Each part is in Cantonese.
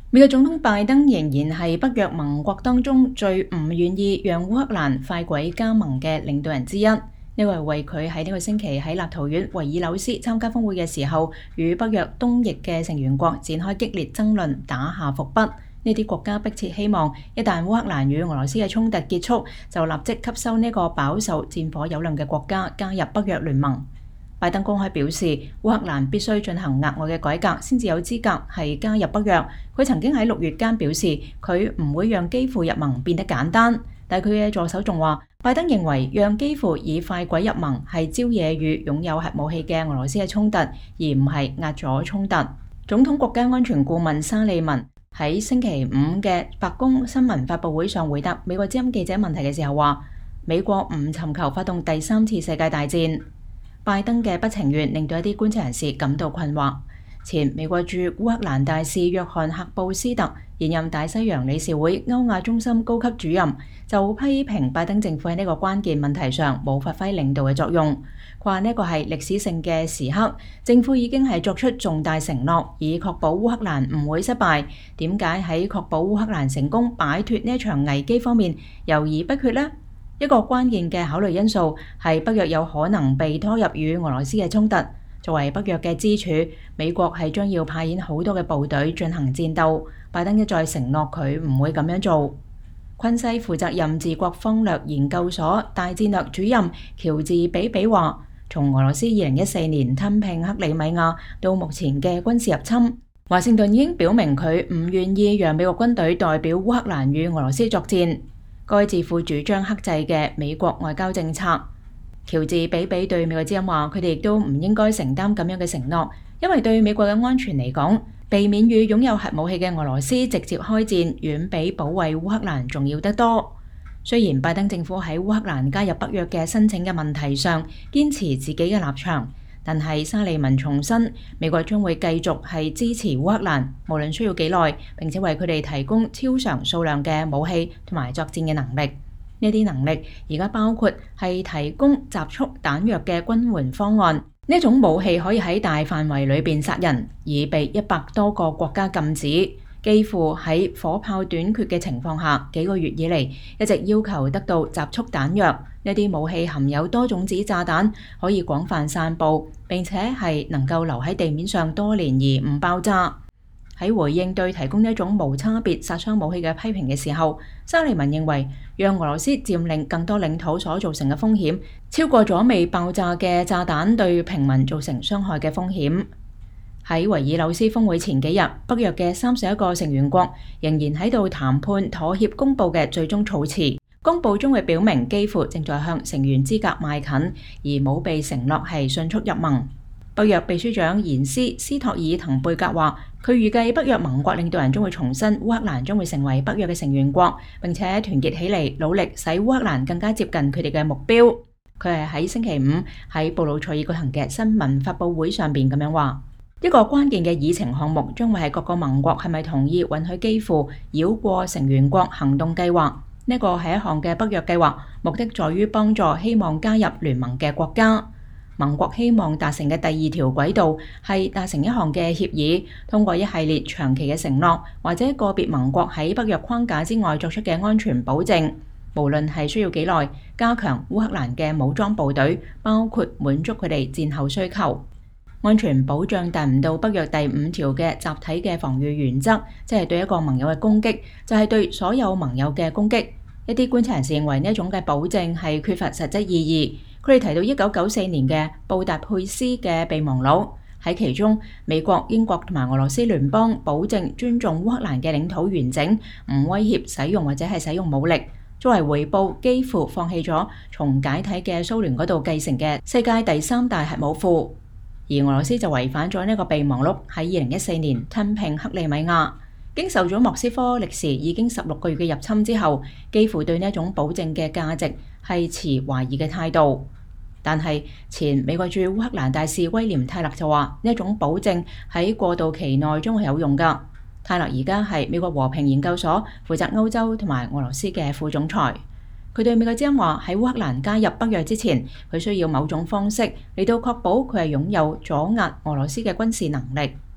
美國總統拜登仍然係北約盟國當中最唔願意讓烏克蘭快軌加盟嘅領導人之一。呢個係為佢喺呢個星期喺立陶宛維爾紐斯參加峰會嘅時候，與北約東翼嘅成員國展開激烈爭論打下伏筆。呢啲國家迫切希望，一旦烏克蘭與俄羅斯嘅衝突結束，就立即吸收呢個飽受戰火蹂躪嘅國家加入北約聯盟。拜登公開表示，烏克蘭必須進行額外嘅改革，先至有資格係加入北約。佢曾經喺6月間表示，佢唔會讓基輔入盟變得簡單。但佢嘅助手仲話，拜登認為讓基輔以快軌入盟係招惹與擁有核武器嘅俄羅斯嘅衝突，而唔係壓阻衝突。總統國家安全顧問沙利文喺星期五嘅白宮新聞發佈會上回答美國之音記者問題嘅時候話，美國唔尋求發動第3次世界大戰。拜登嘅不情願令到一啲觀察人士感到困惑。前美國駐烏克蘭大使約翰克布斯特，現任大西洋理事會歐亞中心高級主任，就批評拜登政府喺呢個關鍵問題上冇發揮領導嘅作用。佢話呢個係歷史性嘅時刻，政府已經係作出重大承諾，以確保烏克蘭唔會失敗。點解喺確保烏克蘭成功擺脫呢一場危機方面猶豫不決呢？一個關鍵嘅考慮因素係北約有可能被拖入與俄羅斯嘅衝突。作為北約嘅支柱，美國係將要派遣好多嘅部隊進行戰鬥。拜登一再承諾佢唔會咁樣做。昆西負責任治國方略研究所大戰略主任喬治比比話，從俄羅斯2014年吞併克里米亞到目前嘅軍事入侵，華盛頓已經表明佢唔願意讓美國軍隊代表烏克蘭與俄羅斯作戰。該自負主張克制嘅美國外交政策。喬治比比對美國之音話，佢哋亦都唔應該承擔咁樣嘅承諾，因為對美國嘅安全嚟講，避免與擁有核武器嘅俄羅斯直接開戰，遠比保衛烏克蘭重要得多。雖然拜登政府喺烏克蘭加入北約嘅申請嘅問題上堅持自己嘅立場，但係沙利文重申，美國將會繼續係支持烏克蘭，無論需要幾耐，並且為佢哋提供超常數量嘅武器同埋作戰嘅能力。呢啲能力而家包括係提供集束彈藥嘅軍援方案。呢種武器可以喺大範圍裏邊殺人，已被100多個國家禁止。幾乎喺火炮短缺嘅情況下，幾個月以嚟一直要求得到集束彈藥。呢啲武器含有多種子炸彈，可以廣泛散布，並且係能夠留喺地面上多年而唔爆炸。喺回應對提供呢一種無差別殺傷武器嘅批評嘅時候，沙利文認為讓俄羅斯佔領更多領土所造成嘅風險，超過咗未爆炸嘅炸彈對平民造成傷害嘅風險。喺維爾紐斯峰會前幾日，北約嘅31個成員國仍然喺度談判妥協公佈嘅最終措辭。公佈將會表明基輔正在向成員資格邁近，而冇被承諾係迅速入盟。北約秘書長延斯托爾滕貝格話，佢預計北約盟國領導人將會重申烏克蘭將會成為北約嘅成員國，並且團結起嚟努力使烏克蘭更加接近佢哋嘅目標。佢係喺星期五喺布魯塞爾舉行嘅新聞發佈會上邊咁樣話，一個關鍵嘅議程項目將會係各個盟國係咪同意允許基輔繞過成員國行動計劃。呢個係一項嘅北約計劃，目的在於幫助希望加入聯盟嘅國家。盟國希望達成嘅第2條軌道係達成一項嘅協議，通過一系列長期嘅承諾，或者個別盟國喺北約框架之外作出嘅安全保證，無論係需要幾耐，加強烏克蘭嘅武裝部隊，包括滿足佢哋戰後需求。安全保障達唔到北約第5條嘅集體嘅防禦原則，即係對一個盟友嘅攻擊，就係對所有盟友嘅攻擊。一啲觀察人士認為呢一種嘅保證係缺乏實質意義。佢哋提到1994年嘅布達佩斯嘅備忘錄，喺其中美國、英國同埋俄羅斯聯邦保證尊重烏克蘭嘅領土完整，唔威脅使用或者係使用武力。作為回報，幾乎放棄咗從解體嘅蘇聯嗰度繼承嘅世界第3大核武庫。而俄羅斯就違反咗呢個備忘錄，喺2014年吞併克里米亞。經受咗莫斯科歷時已經16個月嘅入侵之後，幾乎對呢一種保證嘅價值係持懷疑嘅態度。但係前美國駐烏克蘭大使威廉泰勒就話，呢一種保證喺過渡期內將會有用㗎。泰勒而家係美國和平研究所負責歐洲同埋俄羅斯嘅副總裁。佢對美國之音話，喺烏克蘭加入北約之前，佢需要某種方式嚟到確保佢係擁有阻壓俄羅斯嘅軍事能力。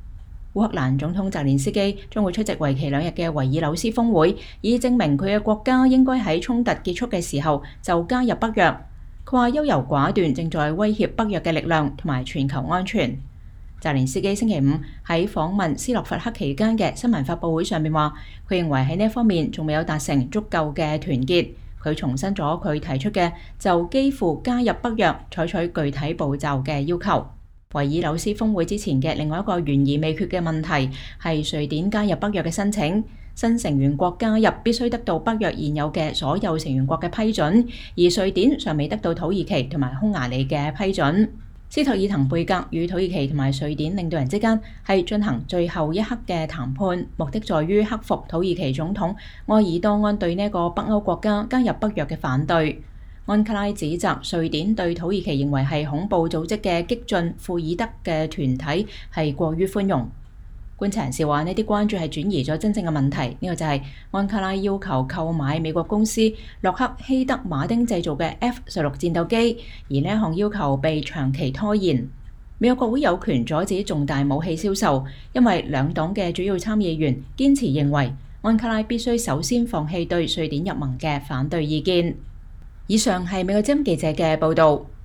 烏克蘭總統澤連斯基將會出席為期2日嘅維爾紐斯峰會，以證明佢嘅國家應該喺衝突結束嘅時候就加入北約。佢話優柔寡斷正在威脅北約嘅力量同埋全球安全。澤連斯基星期五喺訪問斯洛伐克期間嘅新聞發佈會上面話，佢認為喺呢一方面仲未有達成足夠嘅團結。佢重申咗佢提出嘅就基輔加入北約採取具體步驟嘅要求。維爾紐斯峰會之前嘅另外一個懸而未決嘅問題係瑞典加入北約嘅申請。新成員國加入必須得到北約現有嘅所有成員國嘅批准，而瑞典尚未得到土耳其同埋匈牙利嘅批准。斯托爾滕貝格與土耳其同埋瑞典領導人之間係進行最後一刻嘅談判，目的在於克服土耳其總統埃爾多安對呢個北歐國家加入北約嘅反對。安卡拉指責瑞典對土耳其認為係恐怖組織嘅激進庫爾德嘅團體係過於寬容。觀察人士話呢啲關注係轉移咗真正嘅問題，呢個就係安卡拉要求購買美國公司洛克希德馬丁製造嘅 F-16戰鬥機，而呢一項要求被長期拖延。美國國會有權阻止重大武器銷售，因為兩黨嘅主要參議員堅持認為安卡拉必須首先放棄對瑞典入盟嘅反對意見。以上係美國之音記者嘅報導。